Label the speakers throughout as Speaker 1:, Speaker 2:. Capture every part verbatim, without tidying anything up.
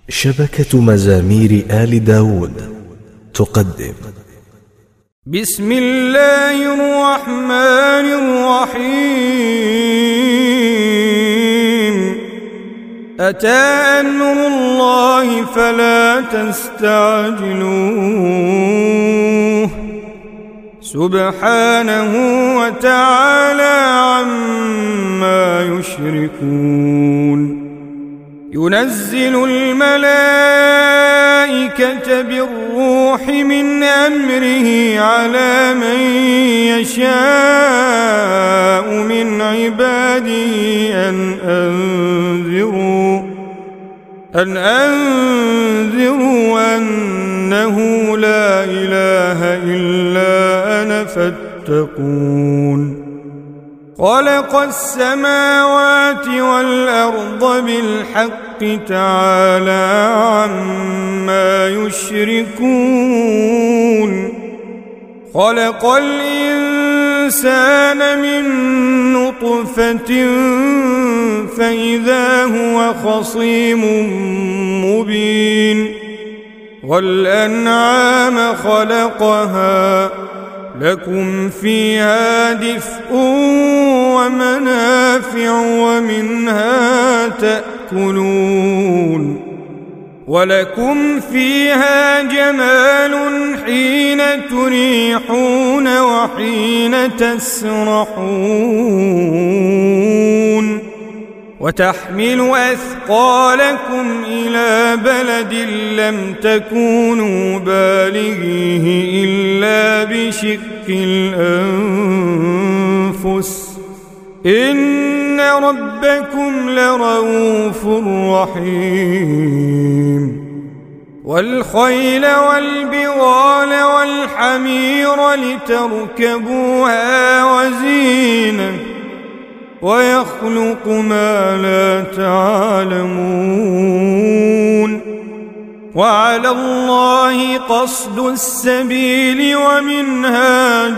Speaker 1: شبكة مزامير آل داود تقدم
Speaker 2: بسم الله الرحمن الرحيم. أتى أمر الله فلا تستعجلوه سبحانه وتعالى عما يشركون. ينزل الملائكة بالروح من أمره على من يشاء من عباده أن أنذروا أن أنذروا أنه لا إله إلا أنا فاتقون. خلق السماوات والأرض بالحق تعالى عما يشركون. خلق الإنسان من نطفة فإذا هو خصيم مبين. والأنعام خلقها لكم فيها دفء ومنافع ومنها تأكلون. ولكم فيها جمال حين تريحون وحين تسرحون. وتحمل أثقالكم إلى بلد لم تكونوا بالغيه إلا بشق الأنفس إن ربكم لرؤوف رحيم. والخيل والبغال والحمير لتركبوها وزينة ويخلق ما لا تعلمون. وعلى الله قصد السبيل ومنها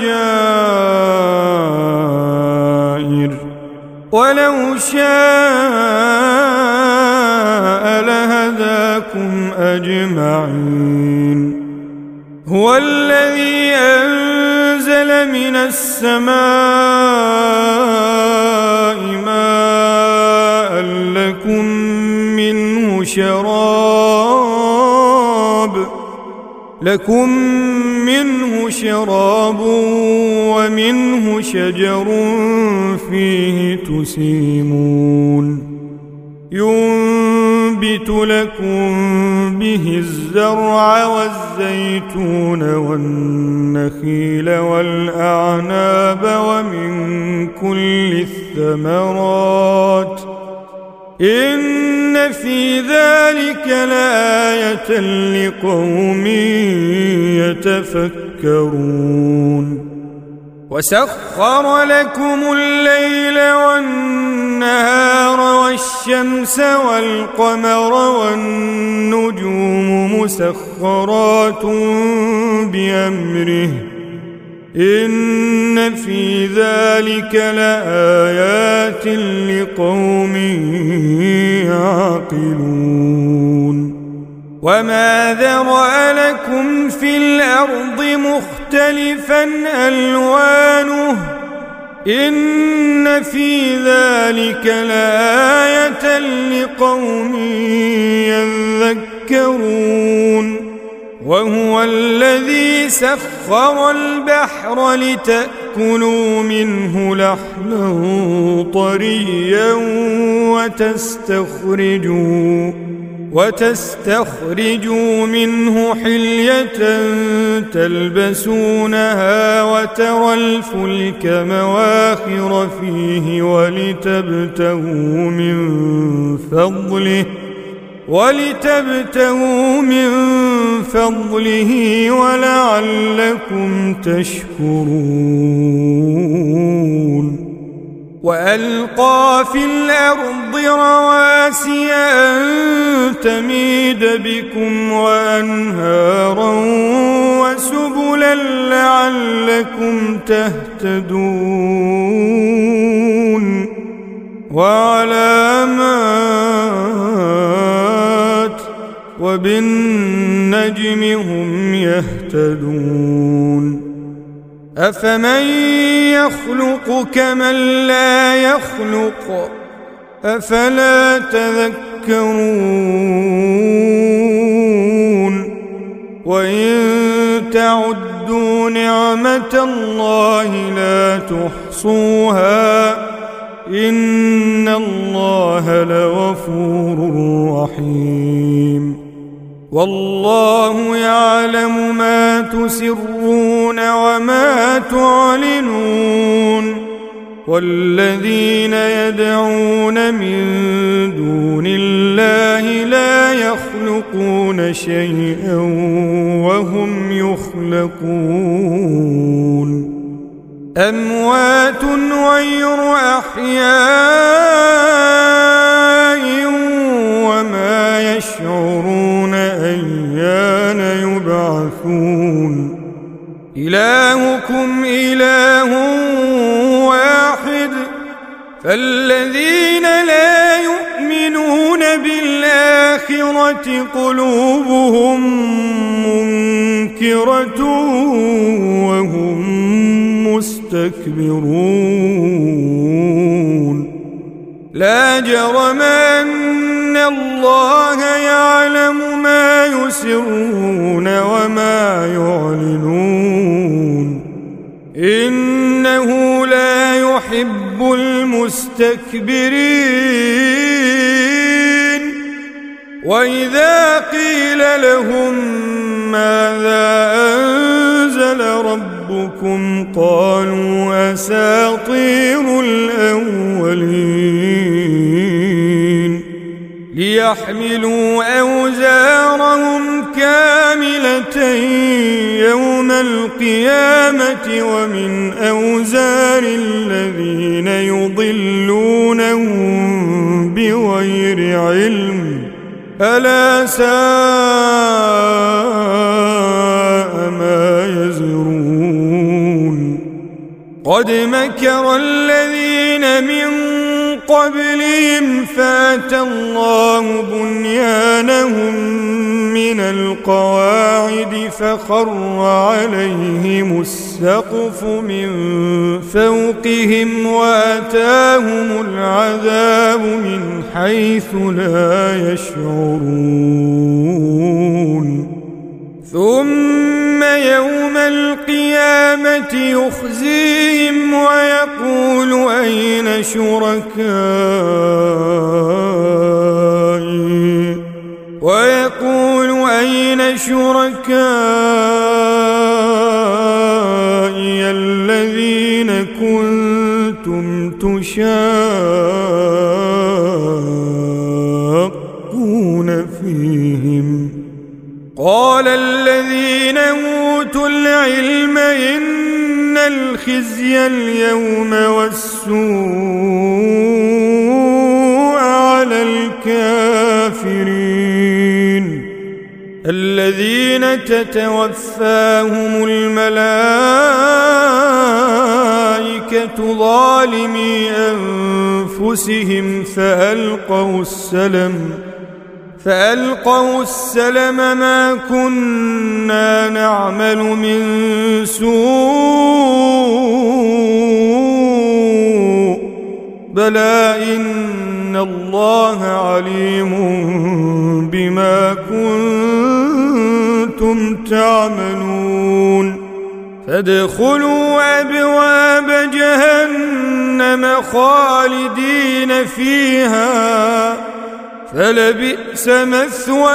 Speaker 2: جائر ولو شاء لهداكم أجمعين. هو الذي أنزل من السماء ماء لكم منه شراب لكم منه شراب ومنه شجر فيه تسيمون. ينبت لكم به الزرع والزيتون والنخيل والأعناب ومن كل الثمرات إن في ذلك لآية لقوم يتفكرون. وسخر لكم الليل والنهار والشمس والقمر والنجوم مسخرات بأمره إن في ذلك لآيات لقوم يعقلون. وما ذرأ لكم في الأرض مختلفا ألوانه إن في ذلك لآية لقوم يذكرون. وهو الذي سخر البحر لتأكلوا منه لحما طريا وتستخرجوا وتستخرجوا منه حلية تلبسونها وترى الفلك مواخر فيه ولتبتغوا من فضله ولتبتغوا من فضله ولعلكم تشكرون. وألقى في الأرض رواسي أن تميد بكم وأنهارا وسبلا لعلكم تهتدون. وعلامات وبالنجم هم يهتدون أفمن يخلق كمن لا يخلق أفلا تذكرون وإن تعدوا نعمة الله لا تحصوها إن الله لغفور رحيم والله يعلم ما تسرون وما تعلنون والذين يدعون من دون الله لا يخلقون شيئا وهم يخلقون أموات غير أحياء وما يشعرون أيان يبعثون إلهكم إله واحد فالذين لا يؤمنون بالآخرة قلوبهم منكرة وهم مستكبرون لا جرم أن الله يعلم ما يسرون وما يعلنون إنه لا يحب المستكبرين وإذا قيل لهم ماذا أنزل ربكم قالوا أساطير الأولين ليحملوا أوزارهم كاملة يوم القيامة ومن أوزار الذين يضلونهم بغير علم ألا ساء ما يزرون قد مكر الذين من قبلهم فاتى الله بنيانهم من القواعد فخر عليهم السقف من فوقهم وأتاهم العذاب من حيث لا يشعرون ثم يوم القيامة يخزيهم ويقول أين شركائي ويقول أين شركائي الذين كنتم تشاقون فيهم قال الذين أوتوا العلم إن الخزي اليوم والسوء على الكافرين الذين تتوفاهم الملائكة ظالمي أنفسهم فألقوا السلم فألقوا السلم ما كنا نعمل من سوء بلى إن الله عليم بما كنتم تعملون فادخلوا أبواب جهنم خالدين فيها فلبئس مثوى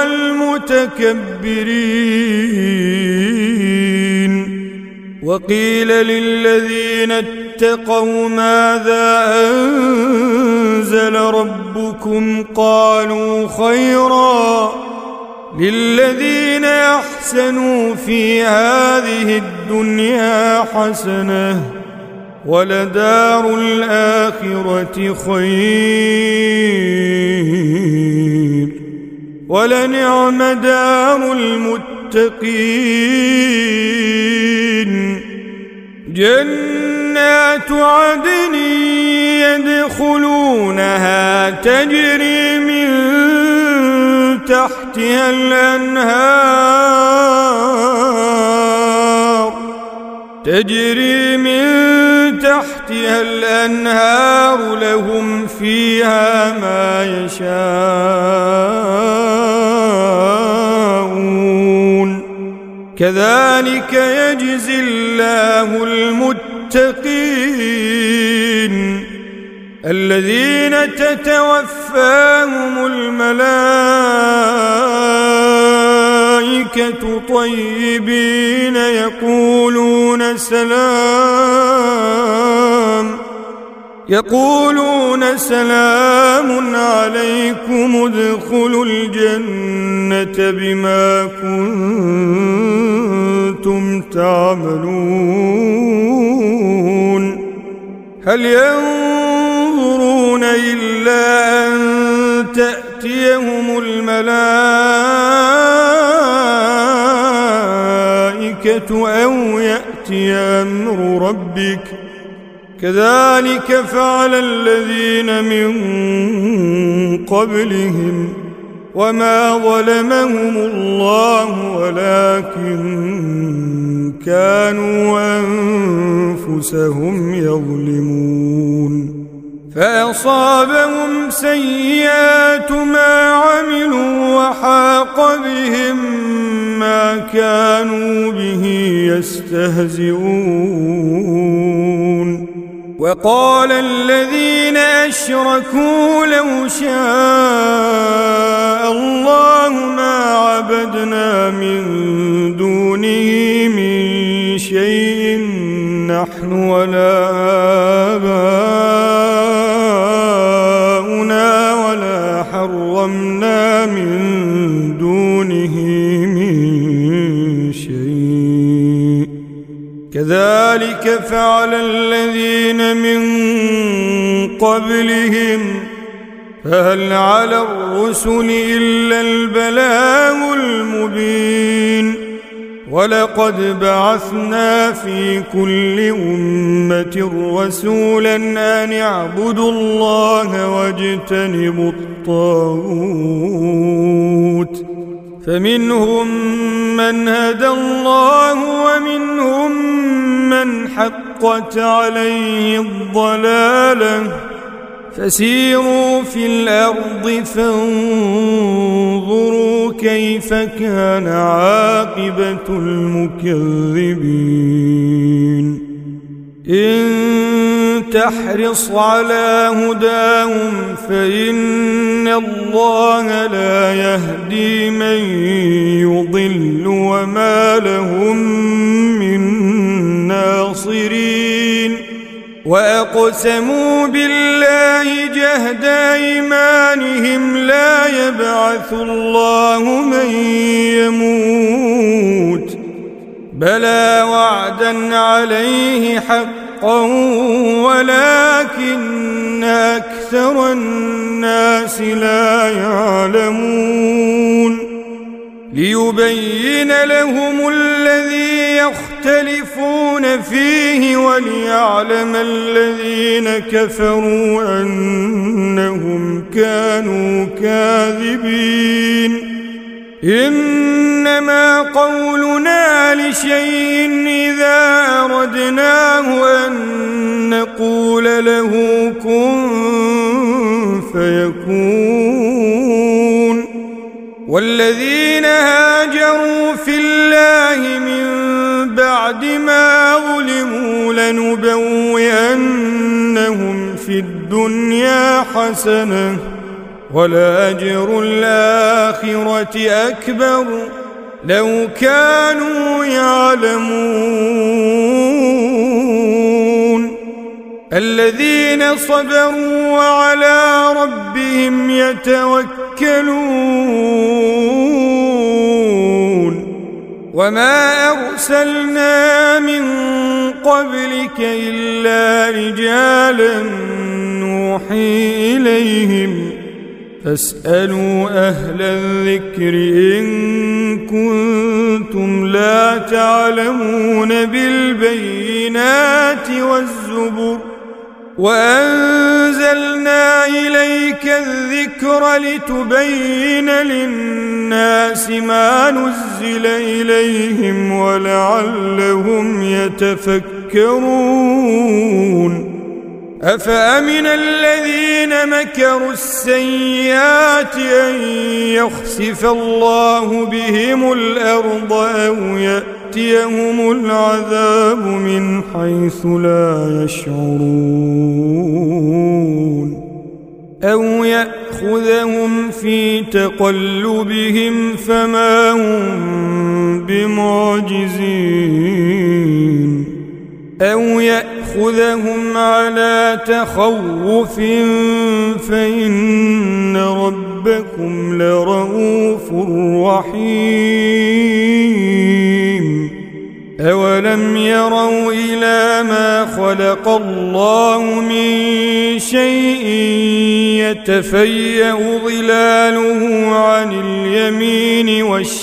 Speaker 2: المتكبرين وقيل للذين اتقوا ماذا أنزل ربكم قالوا خيرا للذين أحسنوا في هذه الدنيا حسنة ولدار الآخرة خير ولنعم دار المتقين جنات عدن يدخلونها تجري من تحت تحتها الأنهار تجري من تحتها الأنهار لهم فيها ما يشاءون كذلك يجزي الله المتقين الذين تتوفاهم الملائكة طيبين يقولون سلام يقولون سلام عليكم ادخلوا الجنة بما كنتم تعملون هل ينظرون إلا أن تأتيهم الملائكة أو يأتي أمر ربك كذلك فعل الذين من قبلهم وما ظلمهم الله ولكن كانوا أنفسهم يظلمون فأصابهم سيئات ما عملوا وحاق بهم ما كانوا به يستهزئون وقال الذين أشركوا لو شاء الله ما عبدنا من دونه من شيء نحن ولا آباؤنا ولا حرمنا من دونه من شيء كذلك فعل الذين من قبلهم فهل على الرسل إلا البلاغ المبين ولقد بعثنا في كل أمة رسولا أن اعبدوا الله واجتنبوا الطاغوت فمنهم من هدى الله ومنهم من حقت عليه الضلالة فسيروا في الأرض فانظروا كيف كان عاقبة المكذبين إن تحرص على هداهم فإن الله لا يهدي من يضل وما لهم من ناصرين وأقسموا بالله جهد أيمانهم لا يبعث الله من يموت بلى وعدا عليه حقا ولكن أكثر الناس لا يعلمون ليبين لهم الذي يختلفون فيه وليعلم الذين كفروا أنهم كانوا كاذبين إنما قولنا لشيء إذا أردناه أن نقول له كن فيكون والذين هاجروا في الله من بعد ما ظلموا لنبوئنهم في الدنيا حسنة ولأجر الآخرة أكبر لو كانوا يعلمون الذين صبروا وعلى ربهم يتوكلون وما أرسلنا من قبلك إلا رجالا نوحي إليهم فاسألوا أهل الذكر إن كنتم لا تعلمون بالبينات والزبر وأنزلنا إليك الذكر لتبين للناس ما نزل إليهم ولعلهم يتفكرون أفأمن الذين مكروا السيئات أن يخسف الله بهم الأرض أو يأتيهم العذاب من حيث لا يشعرون أو يأخذهم في تقلبهم فما هم بمعجزين أو يأخذهم على تخوف فإن ربكم لرؤوف رحيم أولم يروا إلى ما خلق الله من شيء يتفيأ ظلاله عن اليمين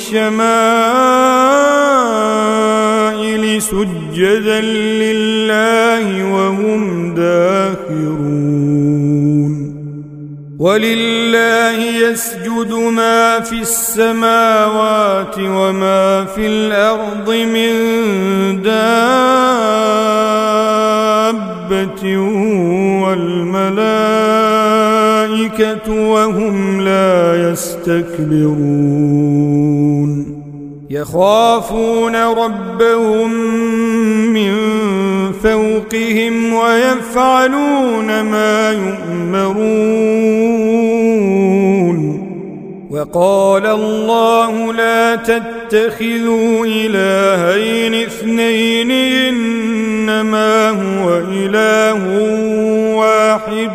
Speaker 2: والشمائل سجدا لله وهم داخرون ولله يسجد ما في السماوات وما في الأرض من دابة والملائكة وهم لا يستكبرون يخافون ربهم من فوقهم ويفعلون ما يؤمرون وقال الله لا تتخذوا إلهين اثنين إنما هو إله واحد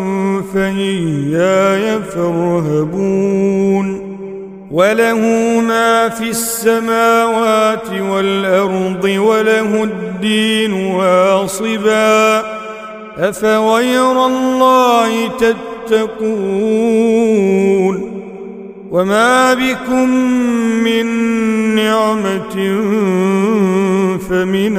Speaker 2: فإياي فارهبون وله ما في السماوات والأرض وله الدين واصبا أفغير الله تتقون وما بكم من نعمة فمن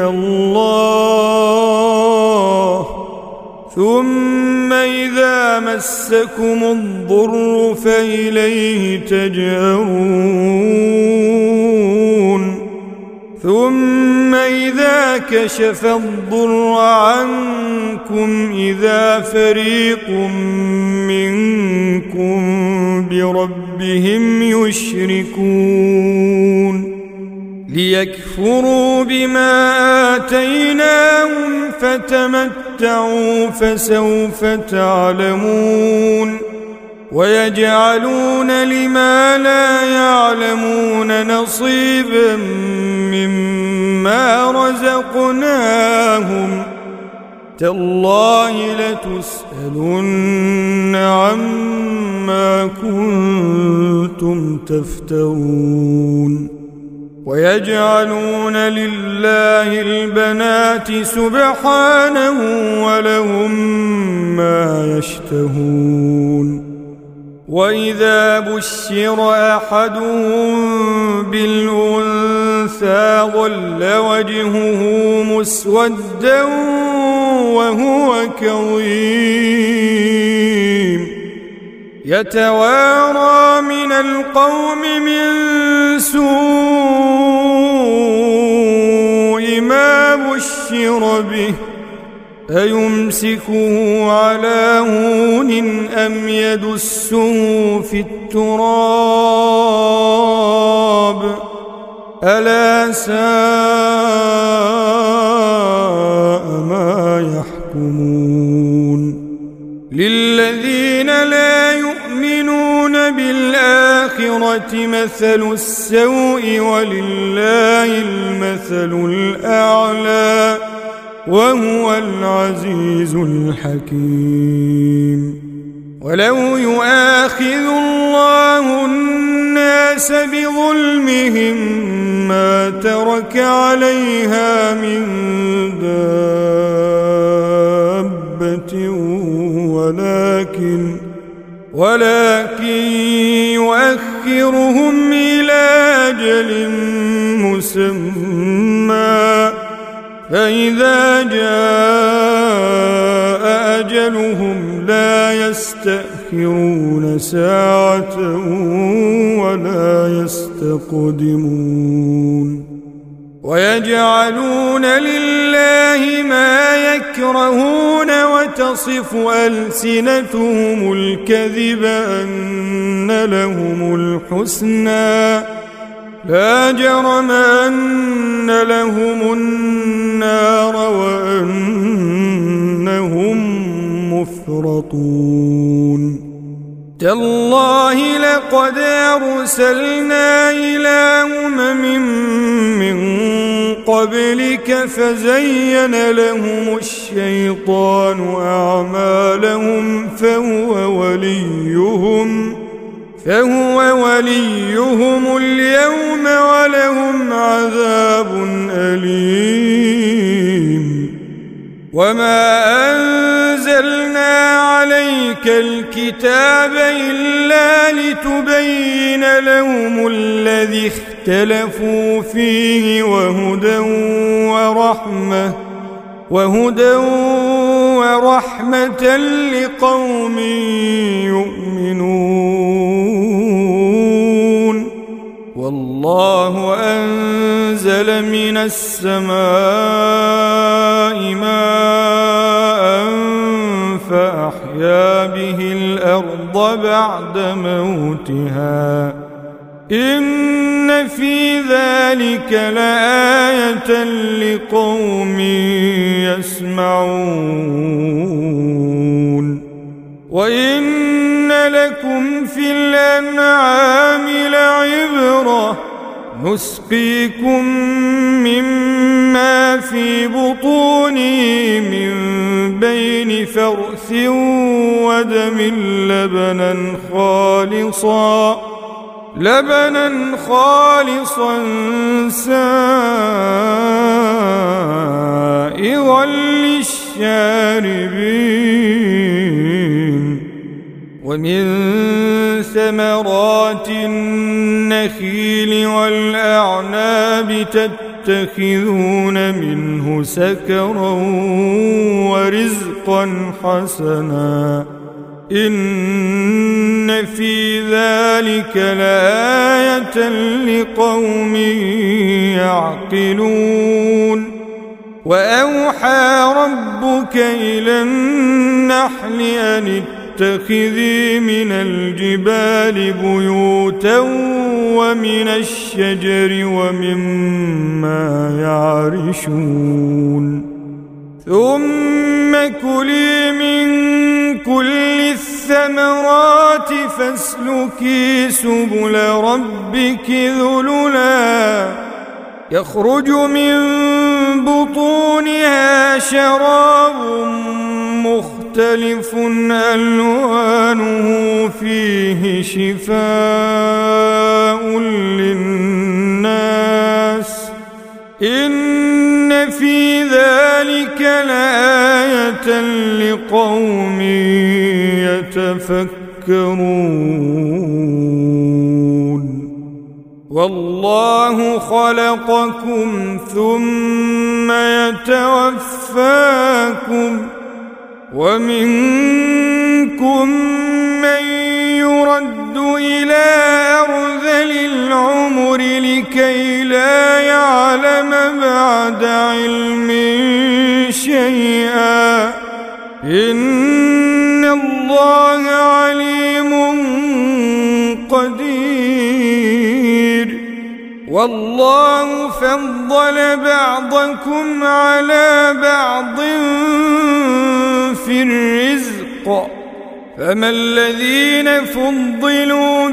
Speaker 2: الله ثم إذا مسكم الضر فإليه تجأرون ثم إذا كشف الضر عنكم إذا فريق منكم بربهم يشركون ليكفروا بما آتيناهم فتمتعوا فسوف تعلمون ويجعلون لما لا يعلمون نصيبا مما رزقناهم تالله لتسألن عما كنتم تفترون ويجعلون لله البنات سبحانه ولهم ما يشتهون وإذا بشر أحدهم بالأنثى ظل وجهه مسودا وهو كظيم يتوارى من القوم من سوء ما بشر به أيمسكه على هون أم يدسه في التراب ألا ساء ما يحكمون للذين لا يؤمنون بالآخرة مثل السوء ولله المثل الأعلى وهو العزيز الحكيم ولو يؤاخذ الله الناس بظلمهم ما ترك عليها من دابة ولكن ولكن يؤخرهم إلى أجل مسمى فإذا جاء أجلهم لا يستأخرون ساعة ولا يستقدمون ويجعلون لله ما يكرهون وتصف ألسنتهم الكذب أن لهم الحسنى لا جرم أن لهم النار وأنهم مفرطون تالله لقد أرسلنا إلى أمم من قبلك فزين لهم الشيطان أعمالهم فهو وليهم فهو وليهم اليوم ولهم عذاب أليم وما أنزلنا عليك الكتاب إلا لتبين لهم الذي اختلفوا فيه وهدى ورحمة وهدى ورحمة لقوم يؤمنون والله أنزل من السماء ماء فأحيا به الأرض بعد موتها إن في ذلك لآية لقوم يسمعون وإن لكم في الأنعام لعبرة نسقيكم مما في بطونه من بين فرث ودم لبنا خالصا لبنا خالصا سائغا للشاربين ومن ثمرات النخيل والأعناب تتخذون منه سكرا ورزقا حسنا إن في ذلك لآية لقوم يعقلون وأوحى ربك إلى النحل أن اتخذي من الجبال بيوتا ومن الشجر ومما يعرشون ثم كلي من كل الثمرات فاسلكي سبل ربك ذللا يخرج من بطونها شراب مختلف ألوانه فيه شفاء للناس إن في ذلك لآية لقوم يتفكرون والله خلقكم ثم يتوفاكم ومنكم من يرد إلى أرذل العمر لكي لا يعلم بعد علم شيئا إن الله عليم قدير والله فضل بعضكم على بعض في الرزق فما الذين فضلوا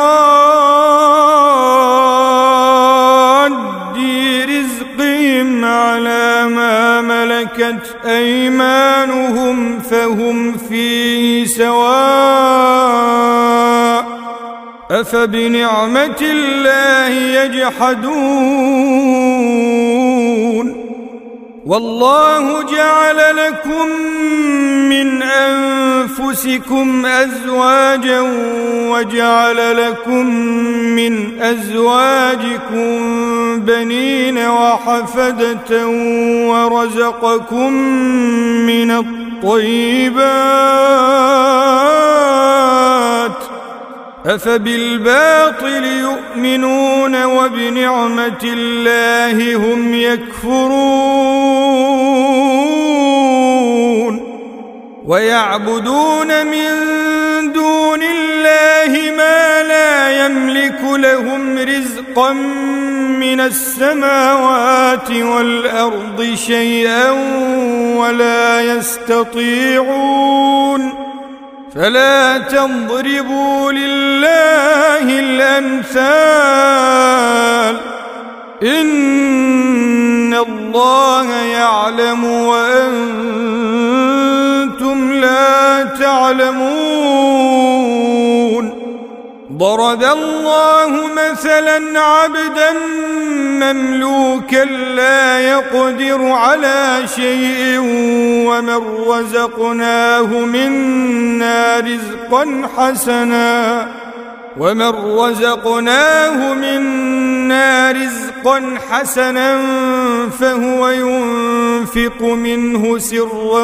Speaker 2: براد رزقهم على ما ملكت أيمانهم فهم فيه سواء أفبنعمة الله يجحدون والله جعل لكم من أنفسكم أزواجا وجعل لكم من أزواجكم بنين وحفدة ورزقكم من الطيب الطيبات أفبالباطل يؤمنون وبنعمة الله هم يكفرون ويعبدون من دون الله ما لا يملك لهم رزقا من السماوات والأرض شيئا ولا يستطيعون فلا تضربوا لله الأمثال إن الله يعلم وأنتم لا تعلمون ضرب الله مثلا عبدا مملوكا لا يقدر على شيء ومن رزقناه منا رزقا حسنا ومن رزقناه منا رزقا حسنا فهو ينفق منه سرا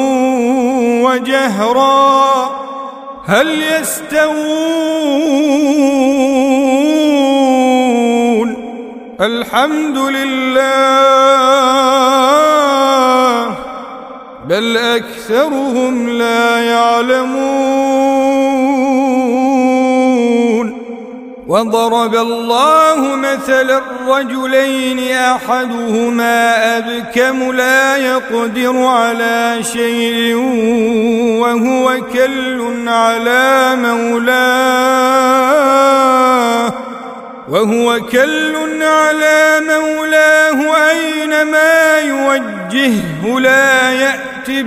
Speaker 2: وجهرا هل يستوون الحمد لله بل أكثرهم لا يعلمون وضرب الله مثلا الرجلين أحدهما أبكم لا يقدر على شيء وهو كل على مولاه وهو كل على مولاه أينما يوجهه لا يأت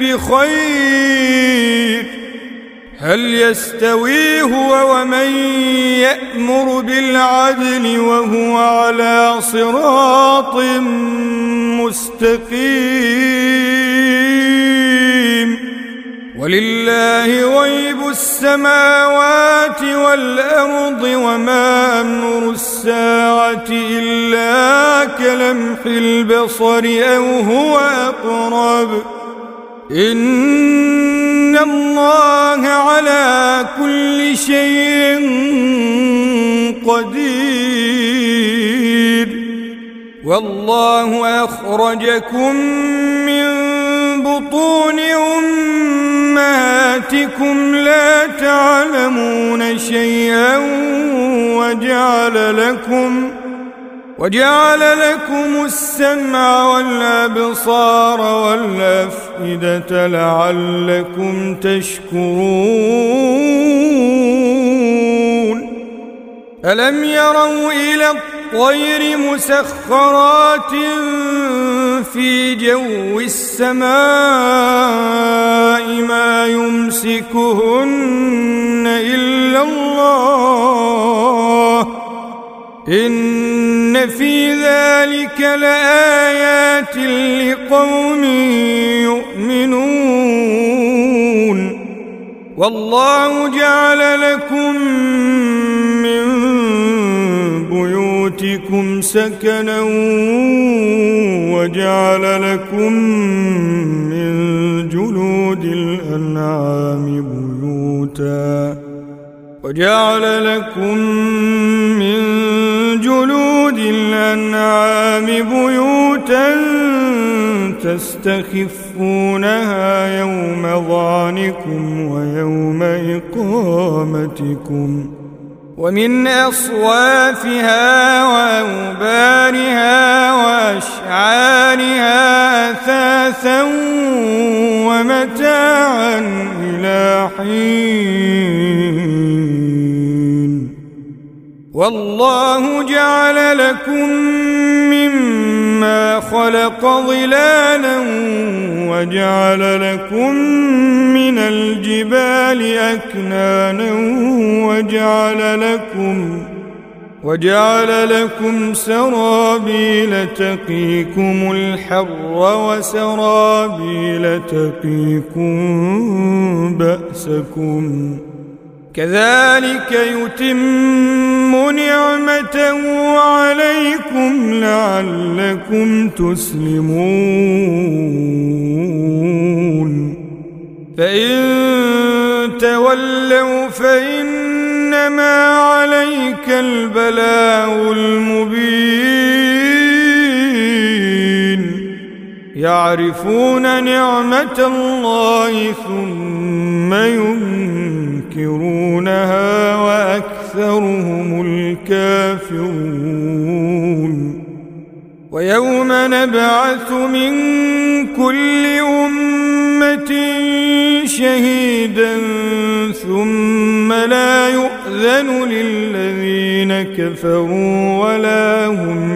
Speaker 2: بخير هل يستوي هو ومن يأمر بالعدل وهو على صراط مستقيم ولله غيب السماوات والأرض وما أمر الساعة إلا كلمح البصر أو هو أقرب إن الله على كل شيء قدير والله أخرجكم من بطون أمهاتكم لا تعلمون شيئا وجعل لكم وجعل لكم السمع والأبصار والأفئدة لعلكم تشكرون ألم يروا إلى الطير مسخرات في جو السماء ما يمسكهن إلا الله إن في ذلك لآيات لقوم يؤمنون والله جعل لكم من بيوتكم سكنا وجعل لكم من جلود الأنعام بيوتا وجعل لكم من جلود الأنعام بيوتا تستخفونها يوم ظعنكم ويوم إقامتكم ومن أصوافها وأوبارها وأشعارها أثاثا ومتاعا إلى حين والله جعل لكم مما خلق ظلالا وجعل لكم من الجبال أكنانا وجعل لكم وجعل لكم سرابيل تقيكم الحر وسرابيل تقيكم بأسكم كذلك يتم نعمته عليكم لعلكم تسلمون فإن تولوا فإنما عليك البلاغ المبين يعرفون نعمة الله ثم ينكرونها وأكثرهم الكافرون ويوم نبعث من كل أمة شهيدا ثم لا يؤذن للذين كفروا ولا هم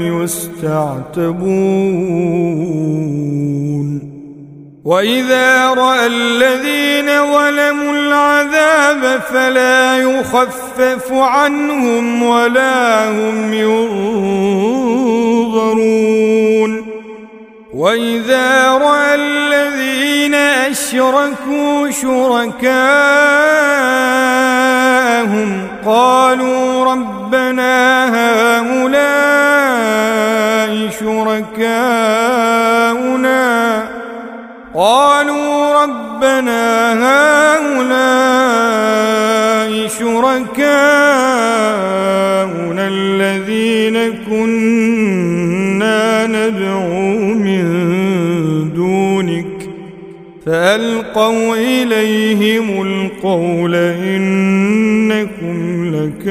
Speaker 2: يستعتبون وإذا رأى الذين ظلموا العذاب فلا يخفف عنهم ولا هم ينظرون وإذا رأى الذين أشركوا شركاءهم قالوا ربنا هؤلاء شركاؤنا قالوا ربنا هؤلاء شركاؤنا الذين كنا ندعو من دونك فألقوا إليهم القول إنكم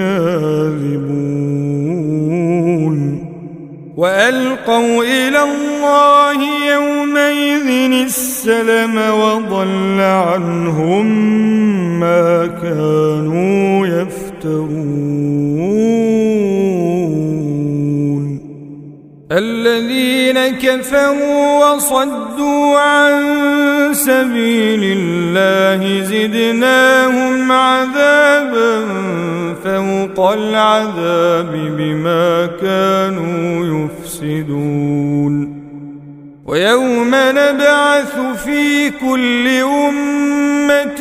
Speaker 2: لكاذبون وألقوا إلى الله يومئذ السلم وضل عنهم ما كانوا يفترون الذين كفروا وصدوا عن سبيل الله زدناهم عذابا فوق العذاب بما كانوا يفسدون ويوم نبعث في كل أمة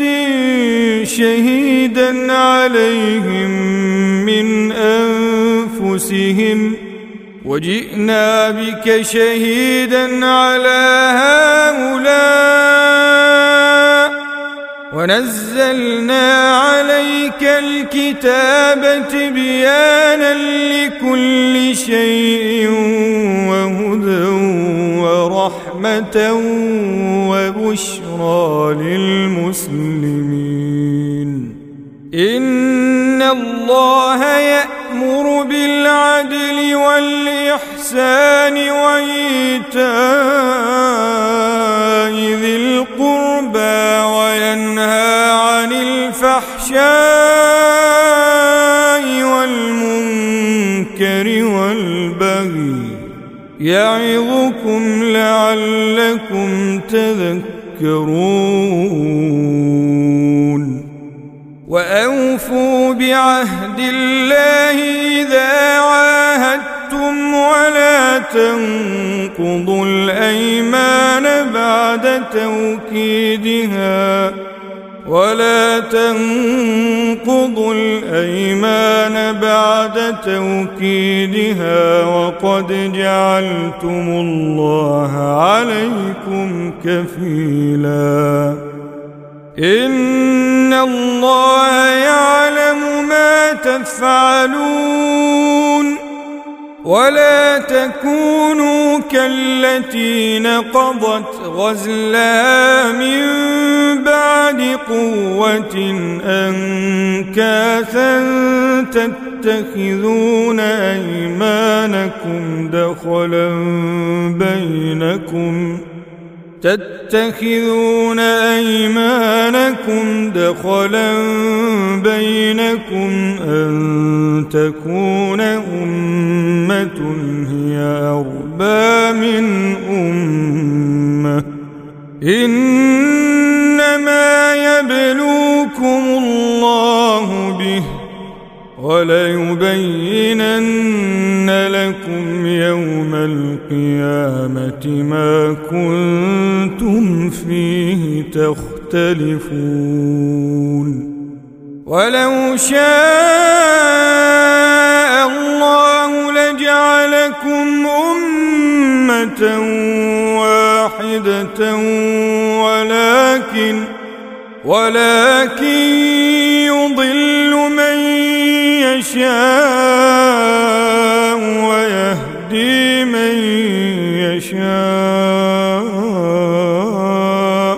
Speaker 2: شهيدا عليهم من أنفسهم وجئنا بك شهيدا على هؤلاء ونزلنا عليك الكتاب تبيانا لكل شيء وهدى ورحمة وبشرى للمسلمين إن الله يأمر بالعدل والإحسان وإيتاء ذي القربى وينهى عن الفحشاء والمنكر والبغي يعظكم لعلكم تذكرون وأوفوا بعهد الله إذا عاهدتم ولا تنقضوا الأيمان بعد توكيدها ولا تنقضوا الأيمان بعد توكيدها وقد جعلتم الله عليكم كفيلا إن الله يعلم ما تفعلون ولا تكونوا كالتي نقضت غزلها من بعد قوة أنكاثا تتخذون أيمانكم دخلا بينكم تتخذون أيمانكم دخلا بينكم أن تكون أمة هي أربى من أمة إنما يبلوكم الله به وليبينن لكم يوم القيامة ما كنتم فيه تختلفون ولو شاء الله لجعلكم أمة واحدة ولكن ولكن يضل من يشاء ويهدي من يشاء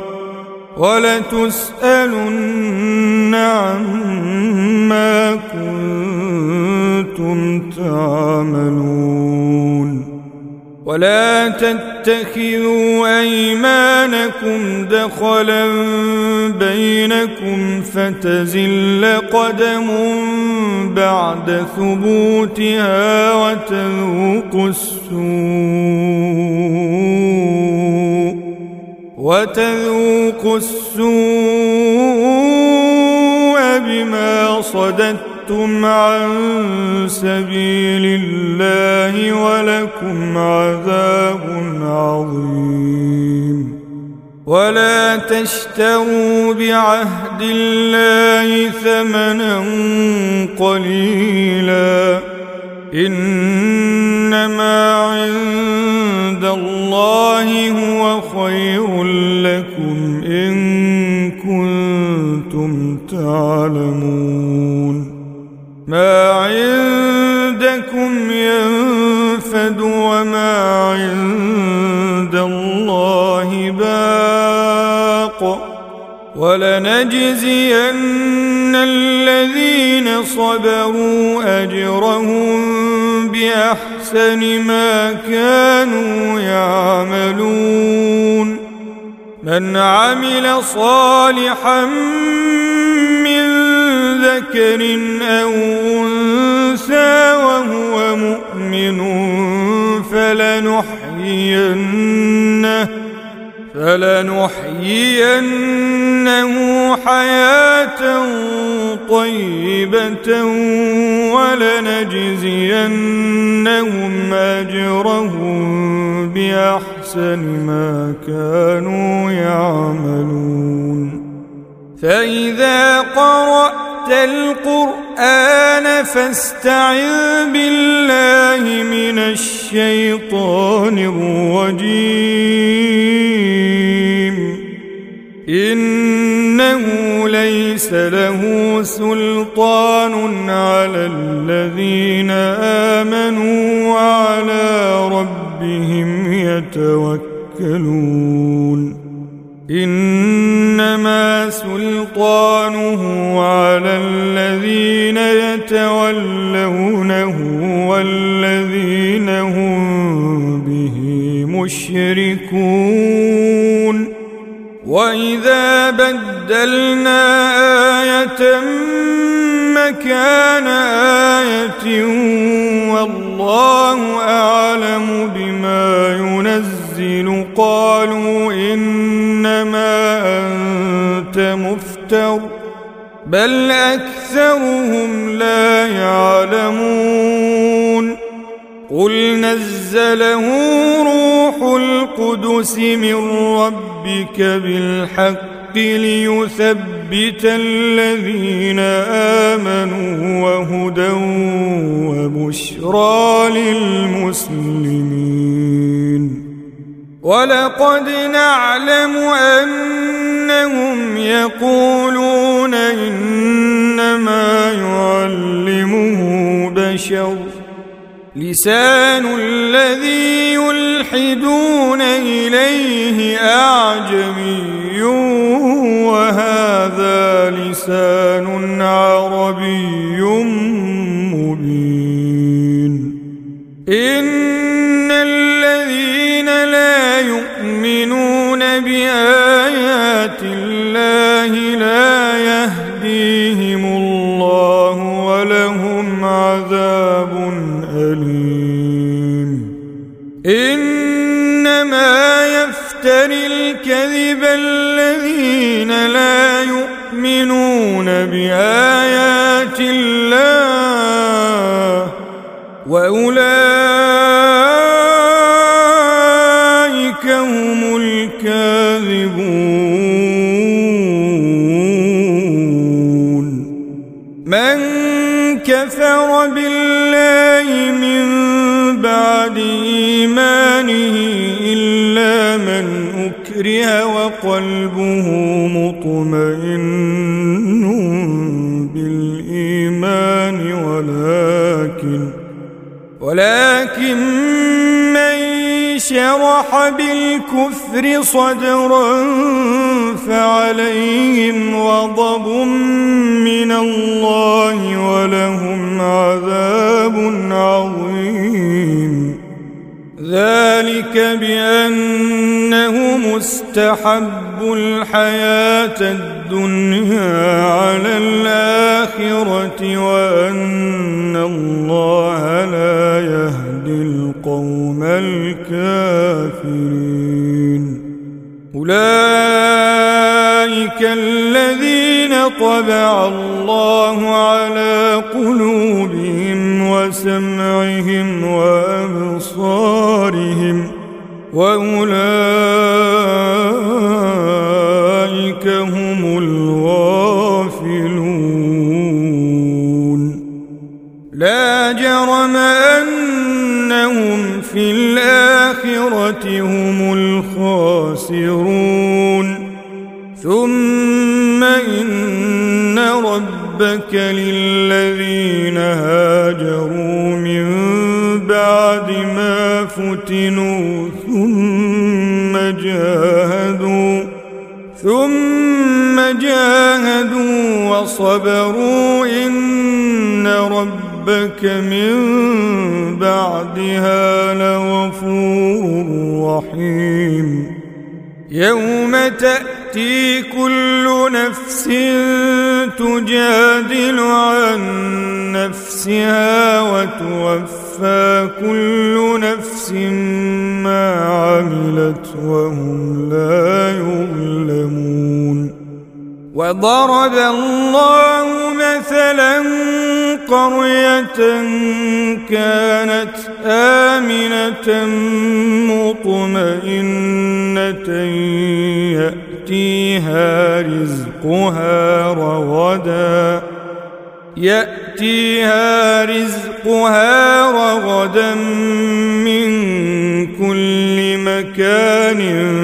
Speaker 2: ولتسألن عما كنتم تعملون ولا تتخذوا أيمانكم دخلا بينكم فتزل قدم بعد ثبوتها وتذوقوا السوء وتذوقوا السوء بما صددتم عن سبيل الله ولكم عذاب عظيم ولا تشتروا بعهد الله ثمنا قليلا إنما عند الله هو خير لكم إن كنتم تعلمون ما عندكم ينفد وما عند الله باق ولنجزين الذين صبروا أجرهم بأحسن ما كانوا يعملون من عمل صالحا من ذكر أو أنثى وهو مؤمن فلنحيينه فلنحيينه حياة طيبة ولنجزينهم أجرهم بأحسن ما كانوا يعملون فإذا قرأت القرآن فاستعذ بالله من الشيطان الرجيم إنه ليس له سلطان على الذين آمنوا وعلى ربهم يتوكلون إنما سلطانه على الذين يتولونه والذين هم به مشركون وإذا بدلنا آية مكان آية والله أعلم بما ينزل قالوا إنما أنت مفتر بل أكثرهم لا يعلمون قل نزله روح القدس من ربك بالحق ليثبت الذين آمنوا وهدى وبشرى للمسلمين ولقد نعلم أنهم يقولون إنما يعلمه بشر لسان الذي يلحدون إليه أعجمي وهذا لسان عربي مبين إن الذين لا يؤمنون بآيات الله لا يهديهم الله ولهم عذاب أليم إنما يفتري الكذب الذين لا يؤمنون بآيات الله وأولئك هم الكاذبون من كفر بالله من بعد إيمانه إلا من أكره وقلبه مطمئن ولكن من شرح بالكفر صدرا فعليهم غضب من الله ولهم عذاب عظيم. ذلك بأنهم استحبوا الحياة الدنيا على الآخرة وأن الله لا يهدي القوم الكافرين. أولئك الذين طبع الله على قلوبهم وسمعهم وأبصارهم وأولئك هم الغافلون. لا جرم أنهم في الآخرة هم الخاسرون. ثم إن ربك للذين هاجروا من بعد ما فتنوا ثم جاهدوا ثم جاهدوا وصبروا إن ربك من بعدها لغفور رحيم. يوم تأتي كل نفس تجادل عن نفسها وتوفى كل نفس ما عملت وهم لا يظلمون. وضرب الله مثلا قرية كانت آمنة مطمئنة يأتيها رزقها رغدا يأتيها رزقها رغدا من كل مكان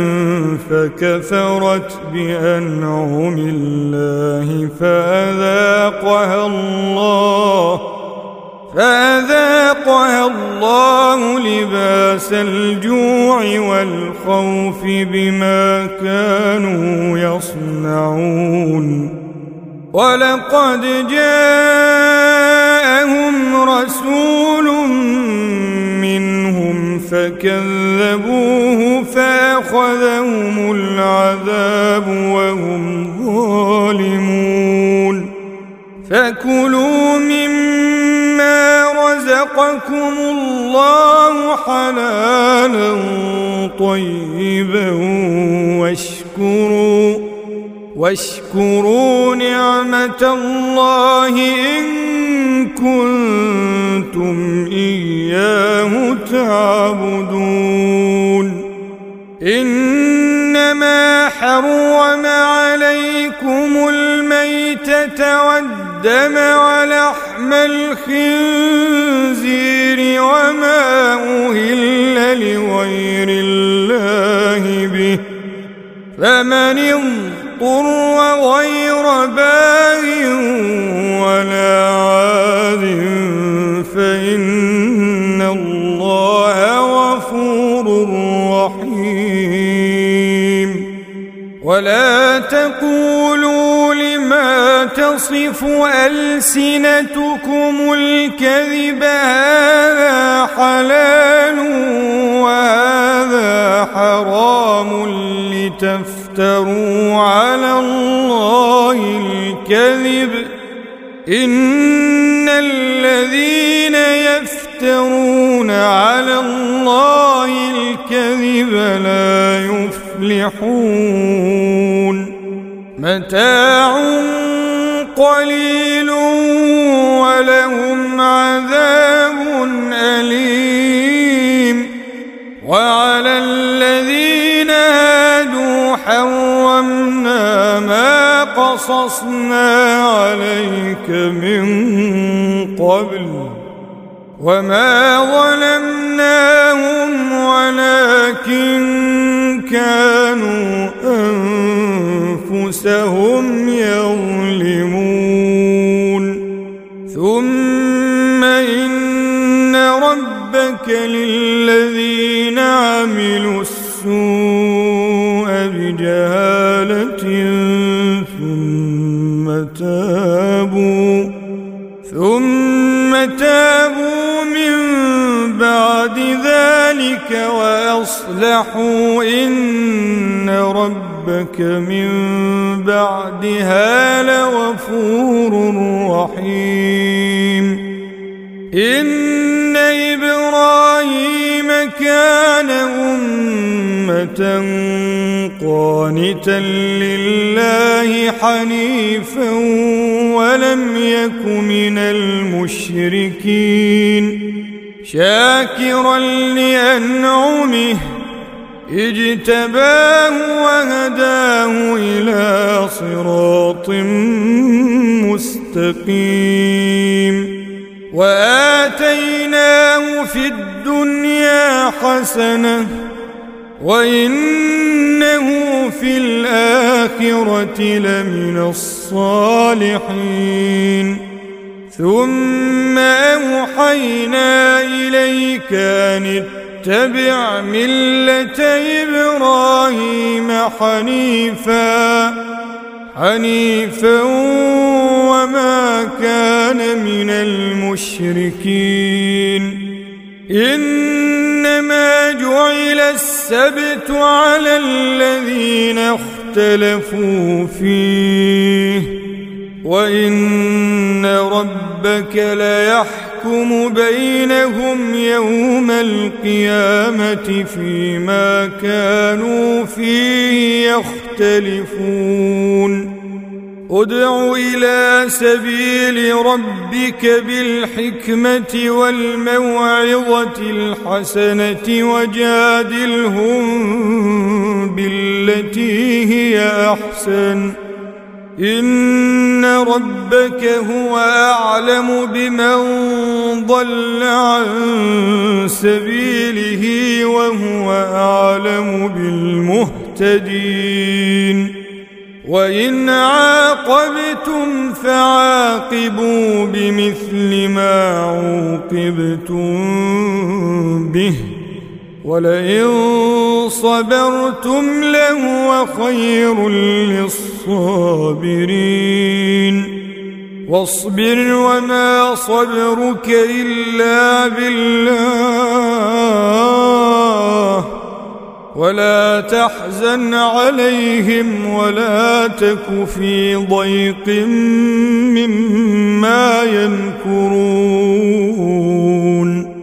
Speaker 2: فكفرت بأنعم الله فأذاقها الله فأذاقها الله لباس الجوع والخوف بما كانوا يصنعون. ولقد جاءهم رسول منهم فكذبوه فأخذهم العذاب وهم ظالمون. فكلوا مما رزقكم الله حلالا طيبا واشكروا واشكروا نعمة الله إن كنتم إياه تعبدون. إنما حرم عليكم الميتة والدم ولحم الخنزير وما أهل لغير الله به فمن اضطر غير باغ ولا عاد فإن الله غفور رحيم. ولا تقولوا لما تصف ألسنتكم الكذب هذا حلال وهذا حرام لتفتروا على الله الكذب إن الذين يفترون على الله الكذب لا يفلحون. متاع قليل ولهم عذاب أليم. وعلى الذين هادوا حرمنا ما قصصنا عليك من قبل وما ظلمناهم ولكن كانوا أنفسهم يظلمون. ثم إن ربك للذين عملوا السوء بجهالة ثم تابوا ثم تابوا من بعد ذلك وأصلحوا إن ربك من بعدها لغفور رحيم. إن إبراهيم كان أمة قانتا لله حنيفا ولم يك من المشركين شاكرا لأنعمه اجتباه وهداه إلى صراط مستقيم. وآتيناه في الدنيا حسنة وإنه في الآخرة لمن الصالحين. ثم أوحينا إليك أن اتبع ملة إبراهيم حنيفا حنيفا وما كان من المشركين. إنما جعل السبت على الذين اختلفوا فيه وإن ربك ليحكم بينهم يوم القيامة فيما كانوا فيه يختلفون. ادع إلى سبيل ربك بالحكمة والموعظة الحسنة وجادلهم بالتي هي أحسن إن ربك هو أعلم بمن ضل عن سبيله وهو أعلم بالمهتدين. وإن عاقبتم فعاقبوا بمثل ما عوقبتم به ولئن صبرتم لهو خير للصابرين. واصبر وما صبرك إلا بالله ولا تحزن عليهم ولا تك في ضيق مما يمكرون.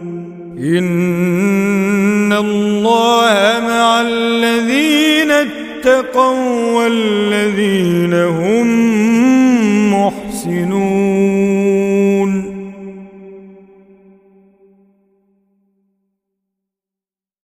Speaker 2: إن الله مع الذين اتقوا والذين هم محسنون.